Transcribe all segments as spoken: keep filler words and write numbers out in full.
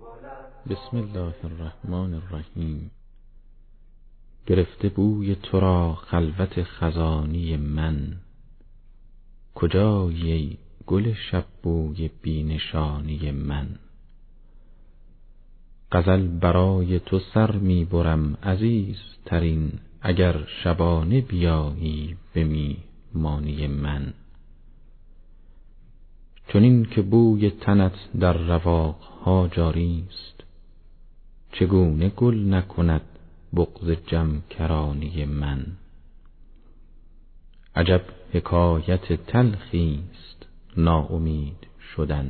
بسم الله الرحمن الرحیم. گرفته بوی تو را خلوت خزانی من، کجایی ای گل شب بوی بی نشانی من. غزل برای تو سر می برم عزیزترین، اگر شبانه بیایی به میهمانی من. چنین که بوی تنت در رواقها جاری است، چگونه گل نکند بغض جم کرانی من. عجب حکایت تلخی است ناامید شدن،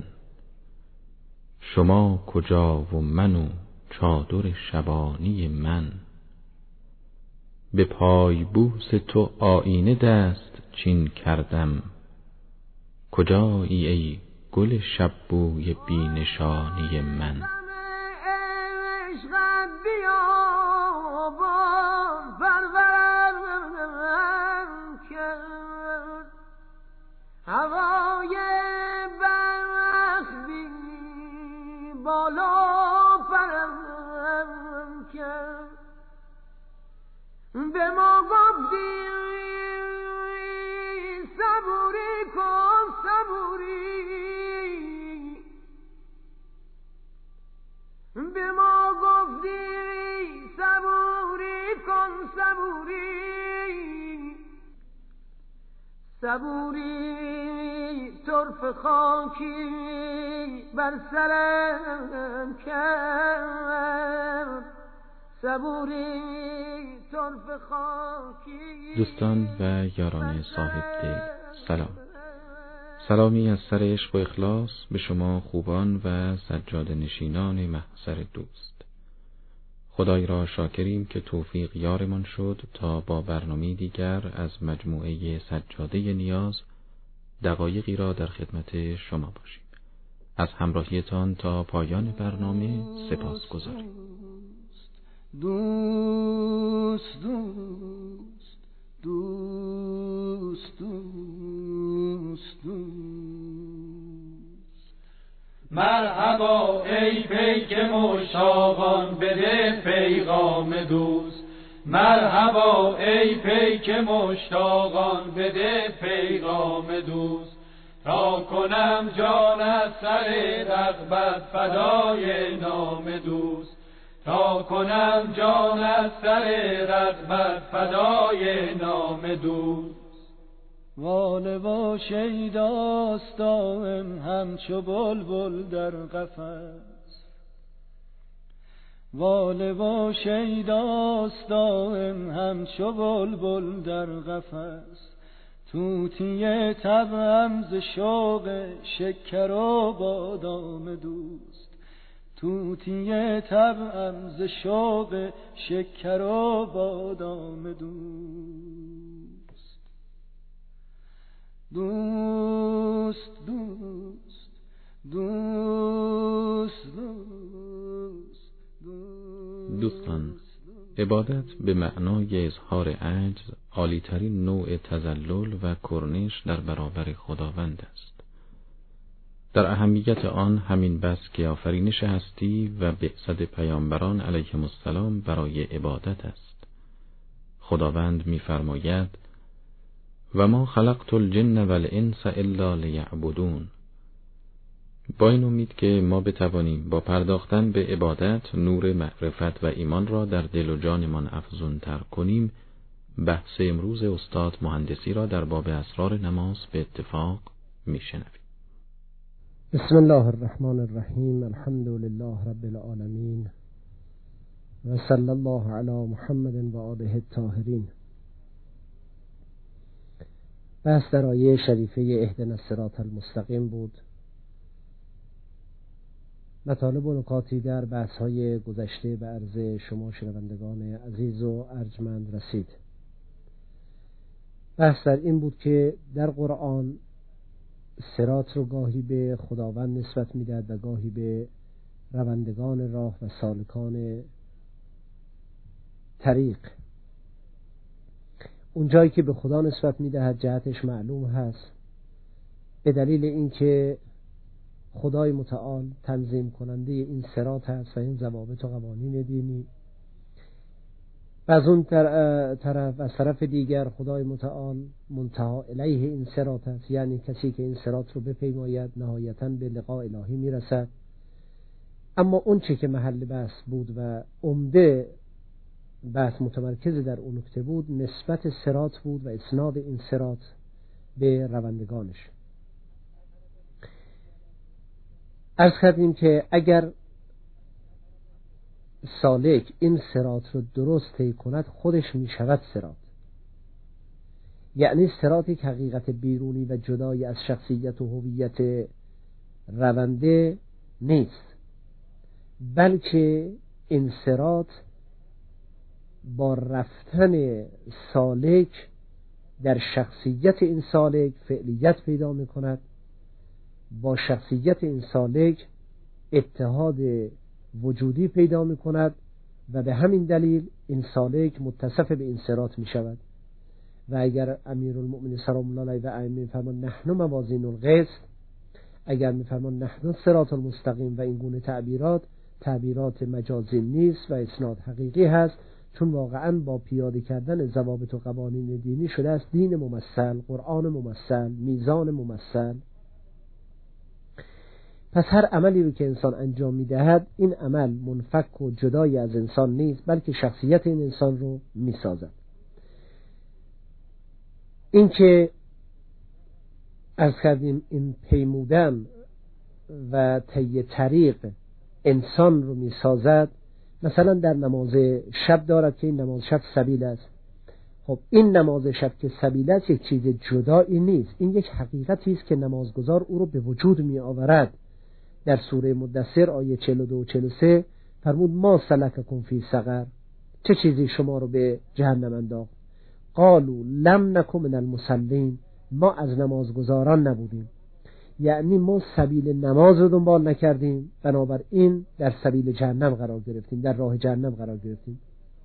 شما کجا و من و چادر شبانی من. به پای بوس تو آیینه دست چین کردم، کجایی ای گل شب بوی بی نشانی من. هوای بختی بالا پرم کرد، به ما گفتی صبوری کن صبوری، به ما گفتی صبوری کن صبوری، صبوری طرف خاکی بر سرم کرد، صبوری طرف خاکی. دوستان و یاران صاحب دل سلام. سلامی از سر عشق و اخلاص به شما خوبان و سجاده نشینان محضر دوست. خدای را شاکریم که توفیق یارمان شد تا با برنامه دیگر از مجموعه سجاده نیاز دقایقی را در خدمت شما باشیم. از همراهیتان تا پایان برنامه سپاس گذاریم. دوست دوست دوست دوست دوست. مرحبا ای پیک مشتاقان بده پیغام دوست، مرحبا ای پیک مشتاقان بده پیغام دوست. تا کنم جان از سر رغبت فدای نام دوست، تا کنم جان از سر رغبت فدای نام دوست. واله و شیداست دائم همچو بلبل در قفس، واله و شیداست دائم همچو بلبل در قفس. طوطی طبعم ز شوق شکر و بادام دوست، طوطی طبعم ز شوق شکر و بادام دوست. دوست دوست دوست دوست دوست. دوستان، عبادت به معنای اظهار عجز عالی‌ترین نوع تذلل و کرنش در برابر خداوند است. در اهمیت آن همین بس که آفرینش هستی و بعثت پیامبران علیهم السلام برای عبادت است. خداوند می‌فرماید: و ما خلقت الجن والانس الا لیعبدون. با این امید که ما بتوانیم با پرداختن به عبادت نور معرفت و ایمان را در دل و جانمان افزون تر کنیم، بحث امروز استاد مهندسی را در باب اسرار نماز به اتفاق میشنویم. بسم الله الرحمن الرحیم. الحمد لله رب العالمین و صلی الله علی محمد و آله الطاهرین. بحث در آیه شریفه اهدنا الصراط المستقیم بود. مطالب و نکاتی در بحث‌های گذشته به عرض شما شنوندگان عزیز و ارجمند رسید. بحث در این بود که در قرآن صراط رو گاهی به خداوند نسبت می‌دهد و گاهی به روندگان راه و سالکان طریق. اون جایی که به خدا نسبت می‌دهد جهتش معلوم هست، به دلیل اینکه خدای متعال تنظیم کننده این صراط هست و این ضوابط و قوانین دینی، و از اون طرف از طرف دیگر خدای متعال منتهی الیه این صراط است، یعنی کسی که این صراط رو بپیماید نهایتاً به لقاء الهی میرسد. اما اون چه که محل بحث بود و عمده بحث متمرکز در اون نکته بود نسبت صراط بود و اسناد این صراط به روندگانش. عرض کردیم که اگر سالک این صراط رو درست طی کند خودش می شود صراط، یعنی صراطی که حقیقت بیرونی و جدای از شخصیت و هویت رونده نیست، بلکه این صراط با رفتن سالک در شخصیت این سالک فعلیت پیدا می کند، با شخصیت این سالک اتحاد وجودی پیدا می کند و به همین دلیل این سالک متصف به این صراط می شود. و اگر امیرالمؤمنین سلام الله علیه و ائمه می فرمان نحن موازین القسط، اگر می فرمان نحن صراط المستقیم و این گونه تعبیرات تعبیرات مجازی نیست و اسناد حقیقی هست، چون واقعا با پیاده کردن ضوابط و قوانین دینی شده است دین ممثل، قرآن ممثل، میزان ممثل. پس هر عملی رو که انسان انجام میدهد این عمل منفک و جدای از انسان نیست، بلکه شخصیت این انسان رو میسازد. این که عرض کردیم این پیمودن و طی طریق انسان رو میسازد، مثلا در نماز شب دارد که این نماز شب سبیل است. خب این نماز شب که سبیل است یک چیز جدایی نیست، این یک حقیقتی است که نمازگزار او رو به وجود می آورد. در سوره مدثر آیه چهل و دو و چهل و سه فرمود ما سلککم فی سقر، چه چیزی شما رو به جهنم انداخت؟ قالوا لم نکن من المصلین، ما از نمازگزاران نبودیم، یعنی ما سبیل نماز رو دنبال نکردیم، بنابراین در سبیل جهنم قرار گرفتیم، در راه جهنم قرار گرفتیم.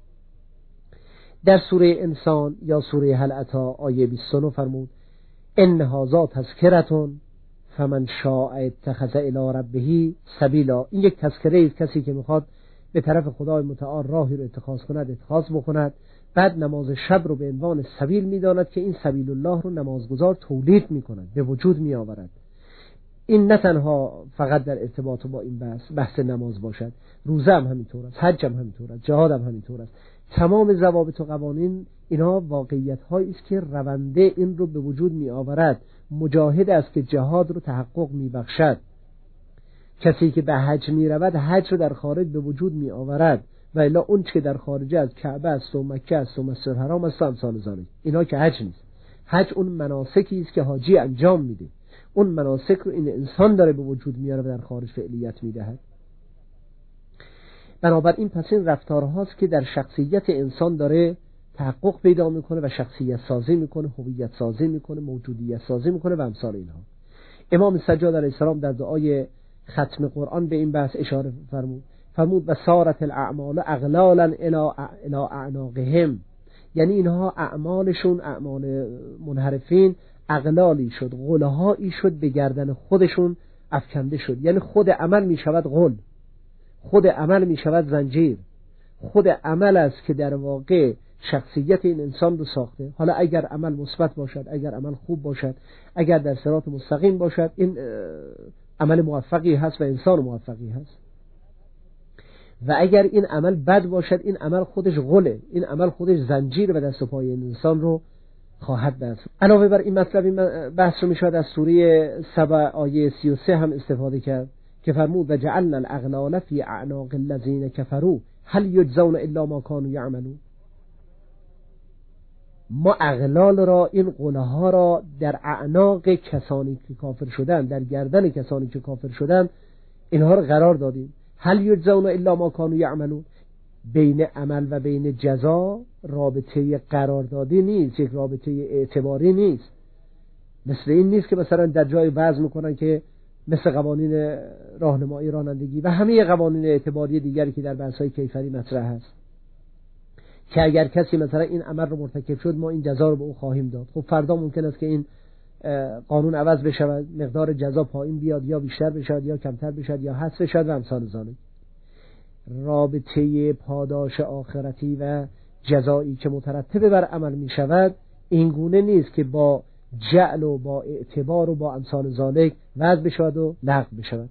در سوره انسان یا سوره هل اتی آیه بیست و نه فرمود ان هذا تذکرة فمن شاء اتخذ الی ربه سبیلا، این یک تذکره است، کسی که میخواد به طرف خدای متعال راهی رو اتخاذ کند اتخاذ بکند. بعد نماز شب رو به عنوان سبیل میداند که این سبیل الله رو نمازگزار تولید میکند، به وجود میآورد. این نه تنها فقط در ارتباط با این بحث بحث نماز باشد، روزه هم همینطور است، حج هم همینطور است، جهاد هم همینطور است. تمام ضوابط و قوانین اینها واقعیت هایی است که رونده این رو به وجود می آورد. مجاهد است که جهاد رو تحقق می بخشد، کسی که به حج می رود حج رو در خارج به وجود می آورد، و الا اون که در خارج از کعبه است و مکه است و مسجد الحرام است و امثال ذالک، اینا که حج نیست. حج اون مناسکی است که حاجی انجام میده، اون مناسک رو این انسان داره به وجود میاره و در خارج فعلیت میدهد. بنابراین پس این رفتارهاست که در شخصیت انسان داره تحقق پیدا میکنه و شخصیت سازی میکنه، هویت سازی میکنه، موجودیت سازی میکنه و امثال اینها. امام سجاد علیه السلام در دعای ختم قرآن به این بحث اشاره فرمود فرمود و صارت الاعمال اغلالا الی اعناقهم، یعنی اینها اعمالشون، اعمال منحرفین اغلالی شد، غلهایی شد به گردن خودشون افکنده شد. یعنی خود عمل می شود غل، خود عمل می شود زنجیر، خود عمل است که در واقع شخصیت این انسان رو ساخته. حالا اگر عمل مثبت باشد، اگر عمل خوب باشد، اگر در صراط مستقیم باشد، این عمل موفقی هست و انسان موفقی هست. و اگر این عمل بد باشد، این عمل خودش غله، این عمل خودش زنجیر و دست و پای این انسان رو خواهد بست. علاوه بر این مطلب این بحث رو میشود از سوره سبع آیه سی و سه هم استفاده کرد که فرمود و جعلنا الاغلال فی اعناق الذین کفروا هل یجزون الا ما کانوا یعملون. ما اغلال را، این قله ها را در اعناق کسانی که کافر شدن، در گردن کسانی که کافر شدن اینها را قرار دادیم. هل یجزون الا ما کانوا یعملون، بین عمل و بین جزا رابطه قراردادی نیست، یک رابطه اعتباری نیست. مثل این نیست که مثلا در جای وضع میکنن که مثل قوانین راهنمایی رانندگی و همه قوانین اعتباری دیگری که در بحث‌های کیفری مطرح هست، که اگر کسی مثلا این عمل رو مرتکب شد ما این جزا رو به او خواهیم داد. خب فردا ممکن است که این قانون عوض بشود، مقدار جزا پایین بیاد یا بیشتر بشود یا کمتر بشود یا حذف بشود و امثال ذالک. رابطه پاداش آخرتی و جزایی که مترتب بر عمل می شود این گونه نیست که با جعل و با اعتبار و با امثال ذالک وضع بشود و لغو بشود.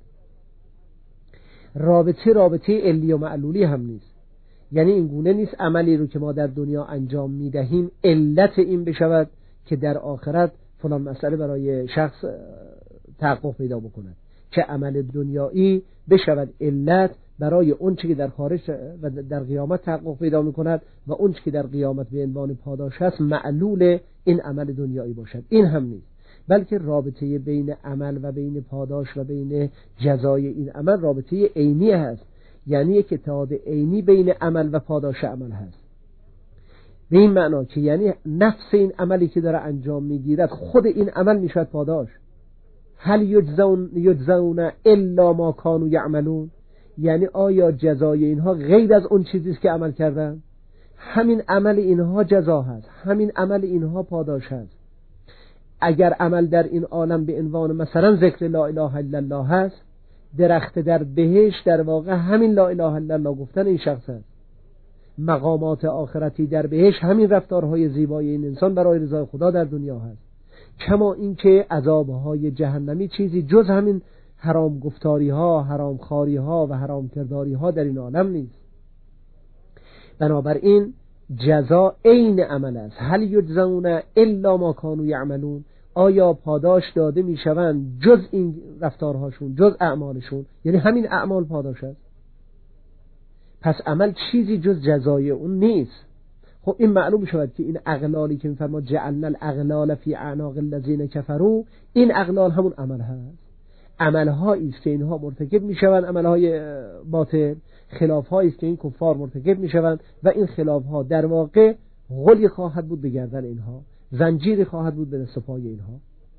رابطه رابطه علی و معلولی هم نیست، یعنی این گونه نیست عملی رو که ما در دنیا انجام می دهیم علت این بشود که در آخرت فلان مسئله برای شخص تحقق پیدا بکند، که عمل دنیایی بشود علت برای اون چیزی که در خارج و در قیامت تحقق پیدا می‌کند و اون چیزی که در قیامت به عنوان پاداش است معلول این عمل دنیایی باشد. این هم نیست، بلکه رابطه بین عمل و بین پاداش و بین جزای این عمل رابطه عینی هست، یعنی یک اتحاد عینی بین عمل و پاداش عمل هست. به این معنا که یعنی نفس این عملی که داره انجام میگیرد خود این عمل میشود پاداش. هل یجزون یجزون الا ما کانوا یعملون، یعنی آیا جزای اینها غیر از اون چیزی است که عمل کردن؟ همین عمل اینها جزا هست، همین عمل اینها پاداش هست. اگر عمل در این عالم به عنوان مثلا ذکر لا اله الا الله هست، درخت در بهشت در واقع همین لا اله الا الله گفتن این شخص هست. مقامات آخرتی در بهشت همین رفتارهای زیبای این انسان برای رضای خدا در دنیا هست. کما اینکه عذابهای جهنمی چیزی جز همین حرام گفتاری ها، حرام خاری ها و حرام کرداری ها در این عالم نیست. بنابراین جزا عین عمل است. هل یجزون الا ما کانوا یعملون، آیا پاداش داده می شوند جز این رفتارهاشون، جز اعمالشون، یعنی همین اعمال پاداش است. پس عمل چیزی جز جزای اون نیست. خب این معلوم شود که این اغلالی که میفرما جعلنا الاغلال فی اعناق الذین کفروا، این اغلال همون عمل هست. عملهایی است که اینها مرتکب میشوند، عملهای باطل، خلافهایی است که این کفار مرتکب میشوند و این خلافها در واقع غلی خواهد بود به گردن اینها، زنجیری خواهد بود به دست پای اینها.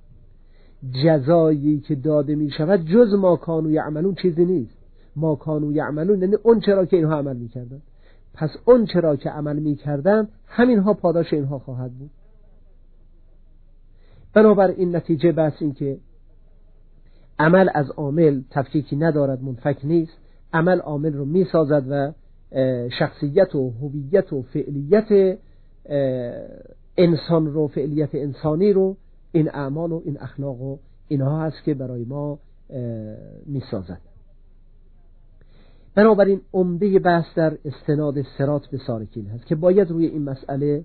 جزایی که داده میشود جز ما کانوا یعملون چیزی نیست. ما کانوا یعملون یعنی اون چرا که اینها عمل میکردن. پس اون چرا که عمل میکردن همینها پاداش اینها خواهد بود. بنابراین نتیجه بحث این که عمل از عامل تفکیکی ندارد، منفک نیست. عمل عامل رو میسازد و شخصیت و هویت و فعلیت انسان رو، فعلیت انسانی رو، این اعمال و این اخلاق و اینها هست که برای ما میسازد. بنابراین عمده بحث در استناد صراط به سالکین هست که باید روی این مسئله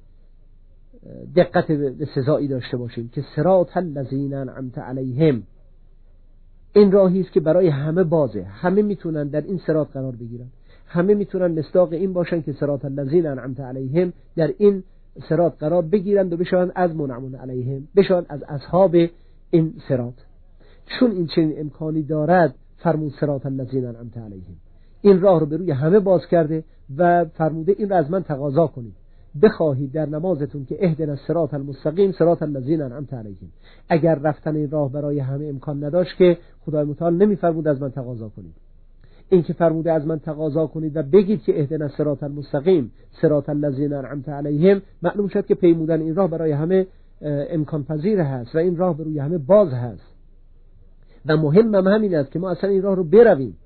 دقت به سزایی داشته باشیم که صراط الذین انعمت علیهم این راهی است که برای همه بازه، همه میتونن در این صراط قرار بگیرن، همه میتونن مصداق این باشن که صراط الذین انعمت علیهم در این صراط قرار بگیرند و بشوند از منعمون علیهم، بشوند از اصحاب این صراط. چون این چنین امکانی دارد فرمود صراط الذین انعمت علیهم، این راه رو به روی همه باز کرده و فرموده این رو از من تقاضا کنید، بخواهید در نمازتون که اهدنا الصراط المستقیم صراط الذین انعمت علیهم. اگر رفتن این راه برای همه امکان نداشت که خدای متعال نمیفرمود از من تقاضا کنید. این که فرموده از من تقاضا کنید و بگید که اهدنا الصراط المستقیم صراط الذین انعمت علیهم، معلوم شد که پیمودن این راه برای همه امکان پذیر هست و این راه به روی همه باز هست و مهم هم همین است که ما اصلا این راه رو برویم.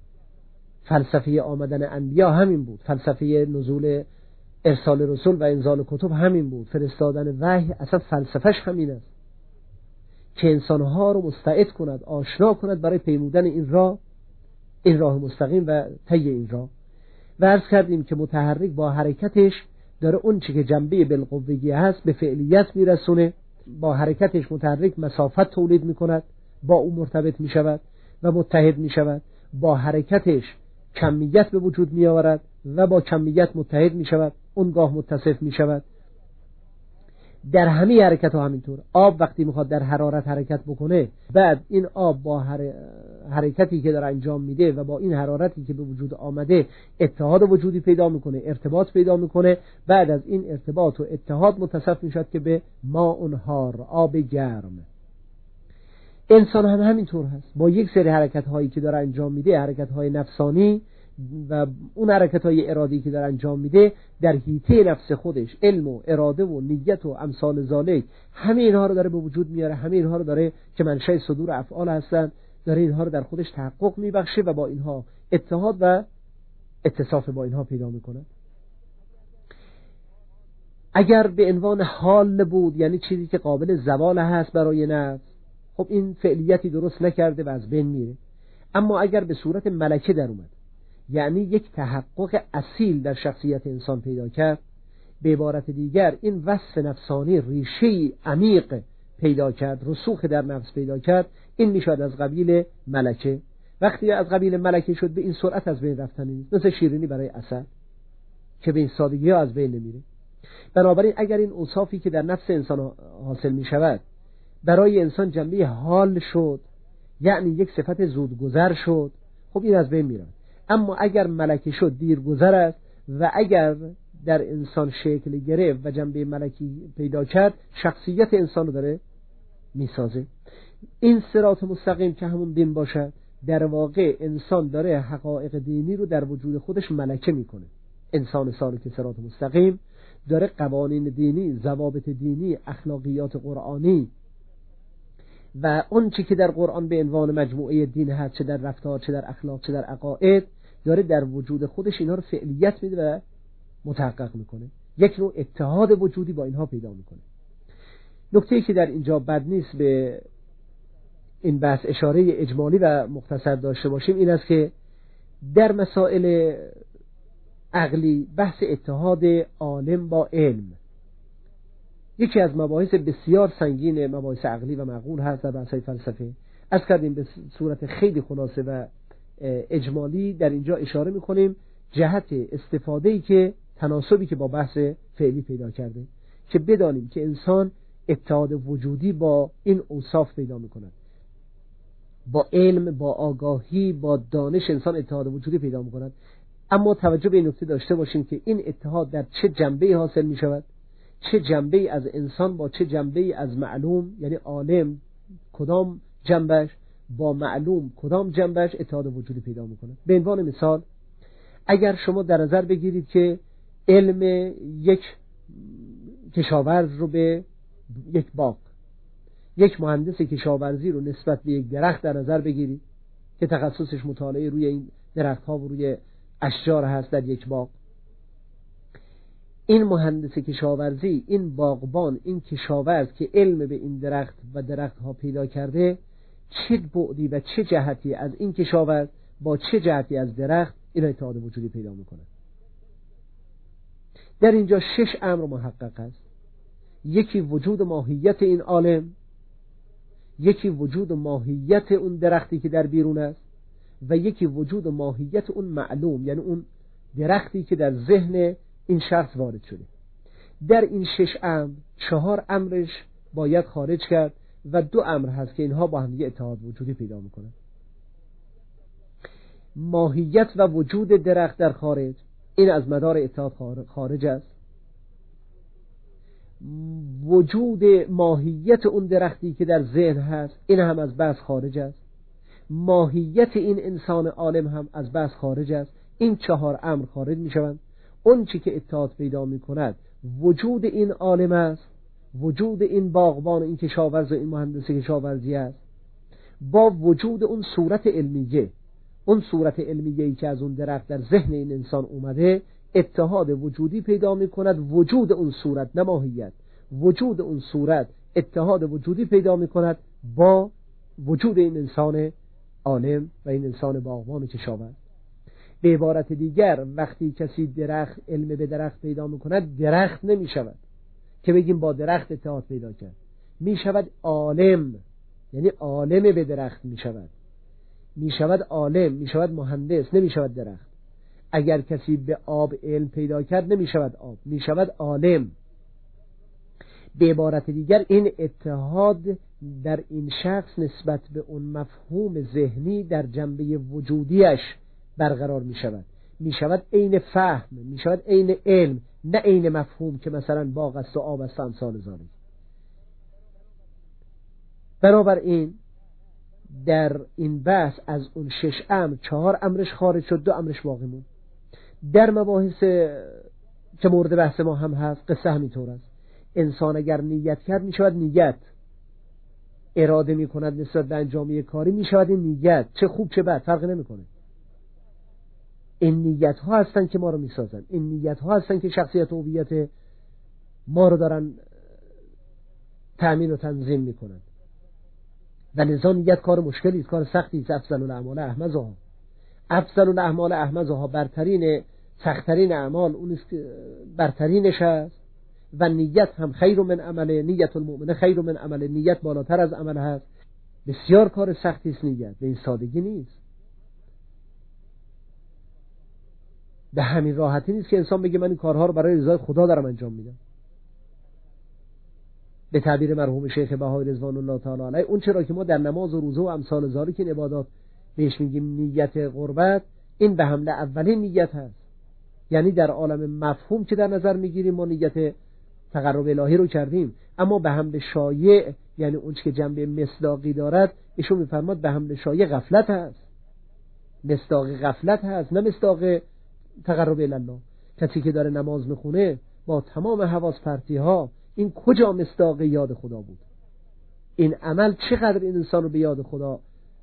فلسفه آمدن انبیا همین بود، فلسفه نزول ارسال رسول و انزال کتب همین بود، فرستادن وحی اصلا فلسفهش همین است که انسانها رو مستعد کند، آشنا کند برای پیمودن این راه، این راه مستقیم و طی این راه. و عرض کردیم که متحرک با حرکتش داره اون چی که جنبه بالقوگی هست به فعلیت میرسونه، با حرکتش متحرک مسافت تولید میکند، با او مرتبط میشود و متحد میشود، با حرکتش کمیت به وجود می آورد و با کمیت متحد می شود، اونگاه متصف می شود. در همه حرکت ها همینطور. آب وقتی میخواد در حرارت حرکت بکنه، بعد این آب با حرکتی که در انجام میده و با این حرارتی که به وجود آمده اتحاد وجودی پیدا میکنه، ارتباط پیدا میکنه، بعد از این ارتباط و اتحاد متصف میشد که به ماء حار، آب گرم. انسان هم همینطور هست، با یک سری حرکت هایی که داره انجام میده، حرکت های نفسانی، و اون حرکت‌های ارادی که در انجام میده در حیطه نفس خودش علم و اراده و نیت و امثال ذالک، همه اینها رو داره به وجود میاره، همه اینها رو داره که منشأ صدور افعال هستن، داره اینها رو در خودش تحقق میبخشه و با اینها اتحاد و اتصاف با اینها پیدا میکنه. اگر به عنوان حال بود، یعنی چیزی که قابل زوال هست برای نفس، خب این فعلیتی درست نکرده و از بین میره. اما اگر به صورت ملکه در اومد، یعنی یک تحقق اصیل در شخصیت انسان پیدا کرد، به عبارت دیگر این وصف نفسانی ریشه‌ای عمیق پیدا کرد، رسوخ در نفس پیدا کرد، این میشود از قبیل ملکه. وقتی از قبیل ملکه شد، به این سرعت از بین رفتن نیست، مثل شیرینی برای عسل که به این سادگی ها از بین نمیره. بنابراین اگر این اوصافی که در نفس انسان حاصل می شود برای انسان جنبه حال شد، یعنی یک صفت زودگذر شد، خب این از بین میره. اما اگر ملکه شد دیرگذر است و اگر در انسان شکل گرفت و جنبه ملکی پیدا کرد، شخصیت انسان رو داره میسازه. این صراط مستقیم که همون دین باشد، در واقع انسان داره حقایق دینی رو در وجود خودش ملکه میکنه. انسان سالک صراط مستقیم داره قوانین دینی، ضوابط دینی، اخلاقیات قرآنی و اون چی که در قرآن به عنوان مجموعه دین هست، چه در رفتار، چه در اخلاق، چه در عقاید، داره در وجود خودش اینها رو فعلیت میده و متحقق میکنه. یک نوع اتحاد وجودی با اینها پیدا میکنه. نکته‌ای که در اینجا بد نیست به این بحث اشاره اجمالی و مختصر داشته باشیم این است که در مسائل عقلی بحث اتحاد عالم با علم یکی از مباحث بسیار سنگین مباحث عقلی و معقول هست در بحث‌های فلسفه. از کردیم به صورت خیلی خلاصه و اجمالی در اینجا اشاره میکنیم جهت استفاده‌ای که تناسبی که با بحث فعلی پیدا کرده، که بدانیم که انسان اتحاد وجودی با این اوصاف پیدا میکند. با علم، با آگاهی، با دانش انسان اتحاد وجودی پیدا میکند. اما توجه به این نکته داشته باشیم که این اتحاد در چه جنبه‌ای حاصل میشود، چه جنبه‌ای از انسان با چه جنبه‌ای از معلوم، یعنی عالم کدام جنبش با معلوم کدام جنبش اتحاد وجودی پیدا میکنه. به عنوان مثال اگر شما در نظر بگیرید که علم یک کشاورز رو به یک باغ، یک مهندس کشاورزی رو نسبت به یک درخت در نظر بگیرید که تخصصش مطالعه روی این درخت ها و روی اشجار هست در یک باغ، این مهندس کشاورزی، این باغبان، این کشاورز که علم به این درخت و درخت ها پیدا کرده، چه بعدی و چه جهتی از این کشاورز با چه جهتی از درخت این اتحاد وجودی پیدا میکنه. در اینجا شش امر محقق است. یکی وجود ماهیت این عالم، یکی وجود ماهیت اون درختی که در بیرون است و یکی وجود ماهیت اون معلوم، یعنی اون درختی که در ذهن این شخص وارد شده. در این شش امر چهار امرش باید خارج کرد و دو امر هست که اینها با هم دیگه اتحاد وجودی پیدا میکنن. ماهیت و وجود درخت در خارج، این از مدار اتحاد خارج است. وجود ماهیت اون درختی که در ذهن هست، این هم از بحث خارج است. ماهیت این انسان عالم هم از بحث خارج است. این چهار امر خارج می شوند. اون چی که اتحاد پیدا می کند وجود این عالم است، وجود این باغبان، این کشاورز و این مهندس کشاورزی است، با وجود اون صورت علمیه، اون صورت علمیه‌ای که از اون درخت در ذهن این انسان اومده، اتحاد وجودی پیدا می کند. وجود اون صورت، نه ماهیت، وجود اون صورت اتحاد وجودی پیدا می کند با وجود این انسان عالم و این انسان باغبان کشاورز. به عبارت دیگر وقتی کسی درخت علم به درخت پیدا می کند، درخت نمی شود که بگیم با درخت اتحاد پیدا کرد، می شود عالم، یعنی عالم به درخت می شود، می شود عالم، می شود مهندس، نمی شود درخت. اگر کسی به آب علم پیدا کرد نمی شود آب، می شود عالم. به عبارت دیگر این اتحاد در این شخص نسبت به اون مفهوم ذهنی در جنبه وجودیش برقرار می شود، می شود عین فهم، می شود عین علم، نه عین مفهوم که مثلا باغ است و آب است امثال ذالک. بنابراین در این بحث از اون شش امر چهار امرش خارج شد، دو امرش باقی موند. در مباحث که مورد بحث ما هم هست قصه همینطور است. انسان اگر نیت کرد می شود نیت، اراده می کند نسبت به انجام یک کاری می شود این نیت، چه خوب چه بد فرق نمی کنه. این نیت ها هستن که ما رو می سازن، این نیت ها هستن که شخصیت و هویت ما رو دارن تأمین و تنظیم می کنن. و لذا نیت کار مشکلی است، کار سختی است. افضل الاعمال احمدها، افضل الاعمال احمدها، برترین سختترین اعمال اون است که برترینش است. و نیت هم خیر من عمل، نیت المؤمن خیر من عمل، نیت بالاتر از عمل هست. بسیار کار سختی است نیت، به این سادگی نیست. به همین راحتی نیست که انسان بگه من این کارها رو برای رضای خدا دارم انجام میدم. به تعبیر مرحوم شیخ بهایی رضوان الله تعالی علیه، اون چرا که ما در نماز و روزه و امثال ذالک این عبادات بهش میگیم نیت قربت، این به حمله اولین نیت هست. یعنی در عالم مفهوم که در نظر میگیریم ما نیت تقرب الهی رو کردیم، اما به حمله شایع، یعنی اون که جنبه مصداقی دارد، ایشون میفرماد به حمله شایع غفلت هست، مصداق غفلت هست، نه مصداق تقرب الله. کسی که داره نماز میخونه با تمام حواس پرتی ها، این کجا مصداق یاد خدا بود؟ این عمل چقدر این انسان رو به یاد خدا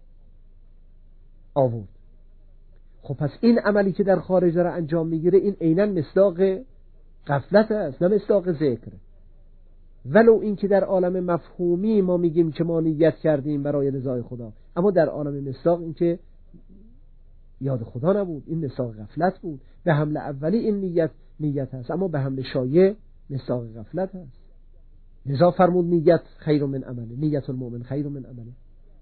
آورد؟ خب پس این عملی که در خارج داره انجام میگیره این عیناً مصداق غفلت است، نه مصداق ذکر. ولو این که در عالم مفهومی ما میگیم که ما نیت کردیم برای رضای خدا، اما در عالم مصداق این که یاد خدا نبود، این مصداق غفلت بود. به حمله اولی این نیت نیت هست، اما به حمله شایع مصداق غفلت هست. لذا فرمود نیت خیر من عمله، نیت المؤمن خیر من عمله.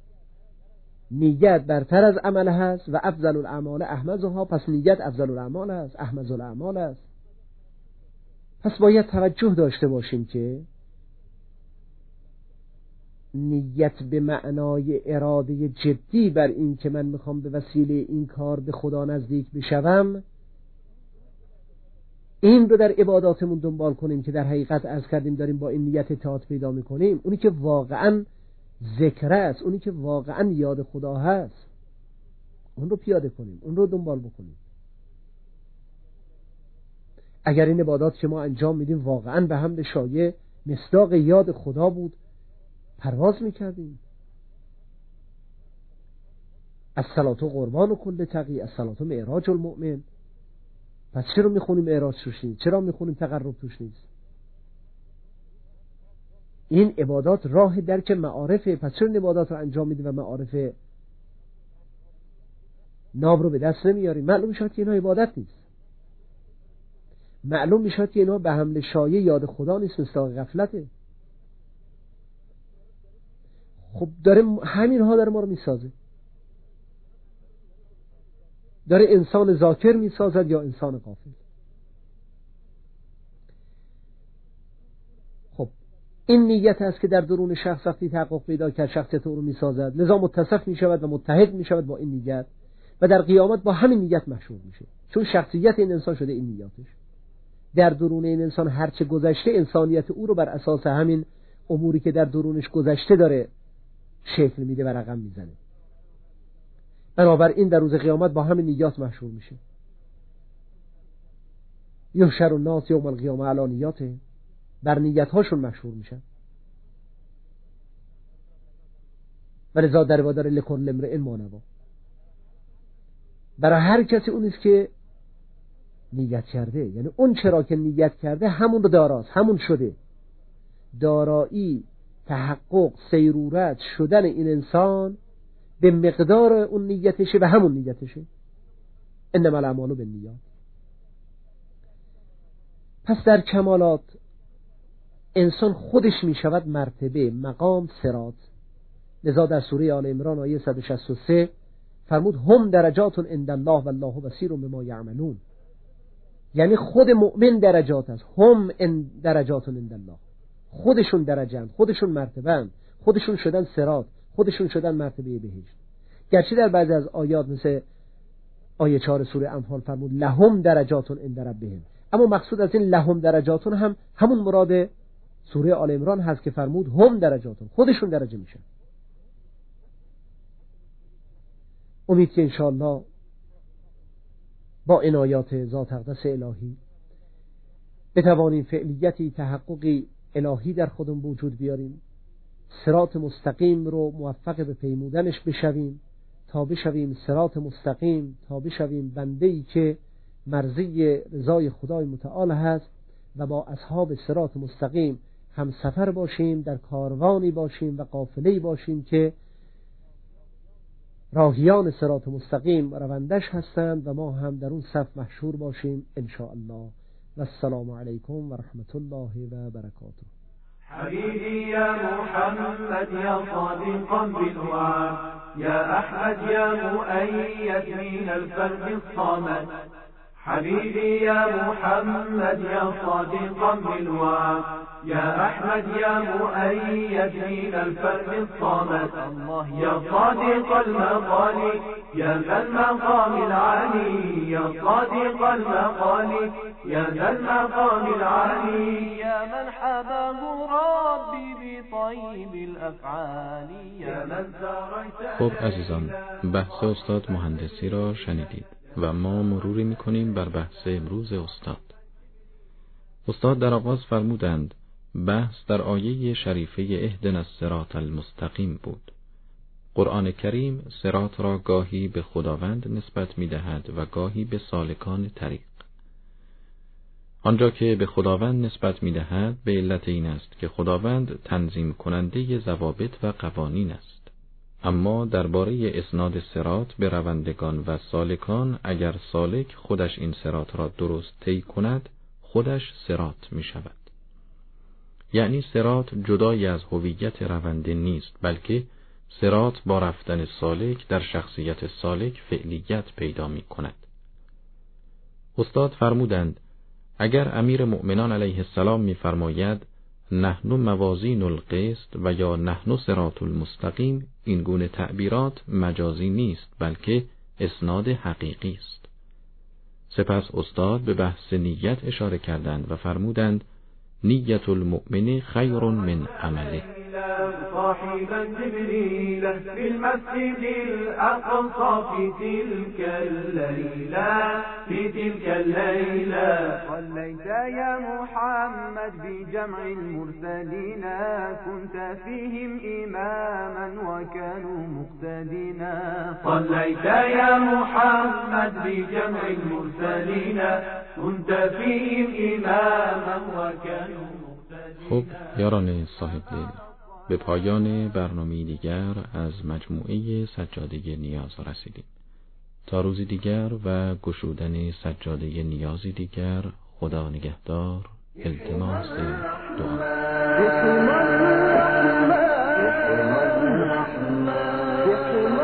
نیت برتر از عمل هست و افضل الاعمال احمدها، پس نیت افضل الاعمال هست، احمد الاعمال هست. پس باید توجه داشته باشیم که نیت به معنای اراده جدی بر این که من میخوام به وسیله این کار به خدا نزدیک بشوم، این رو در عباداتمون دنبال کنیم که در حقیقت عرض کردیم داریم با این نیت اطاعت پیدا میکنیم. اونی که واقعا ذکر است، اونی که واقعا یاد خدا هست، اون رو پیاده کنیم، اون رو دنبال بکنیم. اگر این عبادات که ما انجام میدیم واقعا به حمد شایع مصداق یاد خدا بود، پرواز میکردیم. الصلاة قربان کل تقی، الصلاة معراج المؤمن. پس چرا میخونیم معراج توش نیست؟ چرا میخونیم تقرب توش نیست؟ این عبادات راه درک معارفه. پس چرا این عبادات رو انجام میدیم و معارف ناب رو به دست نمیاریم؟ معلوم شد که اینا عبادت نیست، معلوم میشد که اینا به حمله شایع یاد خدا نیست، مصداق غفلته. خب داره همین ها داره ما رو میسازه، داره انسان ذاکر میسازد یا انسان غافل. خب این نیت است که در درون شخص وقتی تحقق پیدا کرد شخصیت او رو میسازد، لذا متصف میشود و متحد میشود با این نیت و در قیامت با همین نیت محشور میشه، چون شخصیت این انسان شده این نیاتش. در درون این انسان هرچه گذشته، انسانیت او رو بر اساس همین اموری که در درونش گذشته داره شکل میده و رقم میزنه. بنابراین در روز قیامت با همین نیات محشور میشه. یحشر الناس یوم القیامه علی نیاته، بر نیت‌هاشون محشور میشن. ولذا در وادار لکل امرئ ما نوا، برای هر کسی اون است که نیت کرده، یعنی اون چرا که نیت کرده همون رو داراست، همون شده. دارایی، تحقق، سیرورت شدن این انسان به مقدار اون نیتشه و همون نیتشه. انما الاعمال بالنیات. پس در کمالات انسان خودش می شود مرتبه، مقام، صراط. لذا در سوره آل عمران آیه صد و شصت و سه فرمود هم درجات عند الله والله بصیر بما یعملون. یعنی خود مؤمن درجات است، هم ان درجات عند الله، خودشون درجه‌اند، خودشون مرتبه‌اند، خودشون شدن صراط، خودشون شدن مرتبه بهشت. گرچه در بعضی از آیات مثل آیه چهار سوره انفال فرمود لهم درجات عند ربهم، اما مقصود از این لهم درجاتون هم همون مراد سوره آل عمران هست که فرمود هم درجاتون، خودشون درجه میشن. امید که انشاءالله با عنایات ذات اقدس الهی بتوانیم فعلیتی تحققی الهی در خودمون وجود بیاریم، صراط مستقیم رو موفق به پیمودنش بشویم تا بشویم صراط مستقیم، تا بشویم بنده‌ای که مرضی رضای خدای متعال هست و با اصحاب صراط مستقیم هم سفر باشیم، در کاروانی باشیم و قافله‌ای باشیم که راهیان صراط مستقیم روندش هستند و ما هم در اون صف محشور باشیم ان شاء الله. و السلام علیکم و رحمت الله و برکاته. حبيبي يا محمد يا صادقا بالوعد يا أحمد يا مؤيد من الفرد الصمد. حبيبي يا محمد يا صادقا بالوعد يا أحمد يا مؤيد من الفرد الصمد. يا صادق المقال يا ذا المقام العالي يا صادق المقال يا ذا المقام العالي يا من حباه ربي بطيب الأفعال يا من سريت. خب عزیزان، بحث استاد مهندسی را شنیدید و ما مروری می‌کنیم بر بحث امروز استاد. استاد در آغاز فرمودند بحث در آیه شریفه اهدنا الصراط المستقیم بود. قرآن کریم صراط را گاهی به خداوند نسبت می‌دهد و گاهی به سالکان طریق. آنجا که به خداوند نسبت می‌دهد به علت این است که خداوند تنظیم کننده ضوابط و قوانین است. اما درباره اسناد صراط به روندگان و سالکان، اگر سالک خودش این صراط را درست طی کند، خودش صراط می شود. یعنی صراط جدای از هویت رونده نیست، بلکه صراط با رفتن سالک در شخصیت سالک فعلیت پیدا می کند. استاد فرمودند اگر امیر مؤمنان علیه السلام می فرماید نحن موازین القسط و یا نحن صراط المستقیم، این گونه تعبیرات مجازی نیست بلکه اسناد حقیقی است. سپس استاد به بحث نیت اشاره کردند و فرمودند نیت المؤمن خیر من عمله. صاحب جبريل في المسجد الأقصى في تلك الليلة في تلك الليلة. صليت يا محمد بجمع المرسلين كنت فيهم إماما وكانوا مقتدين. صليت يا محمد بجمع المرسلين كنت فيهم إماما وكانوا مقتدين. خب یاران صاحب دل، به پایان برنامه دیگر از مجموعه سجاده نیاز رسیدیم. تا روزی دیگر و گشودن سجاده نیازی دیگر، خدا نگهدار. التماس دعا.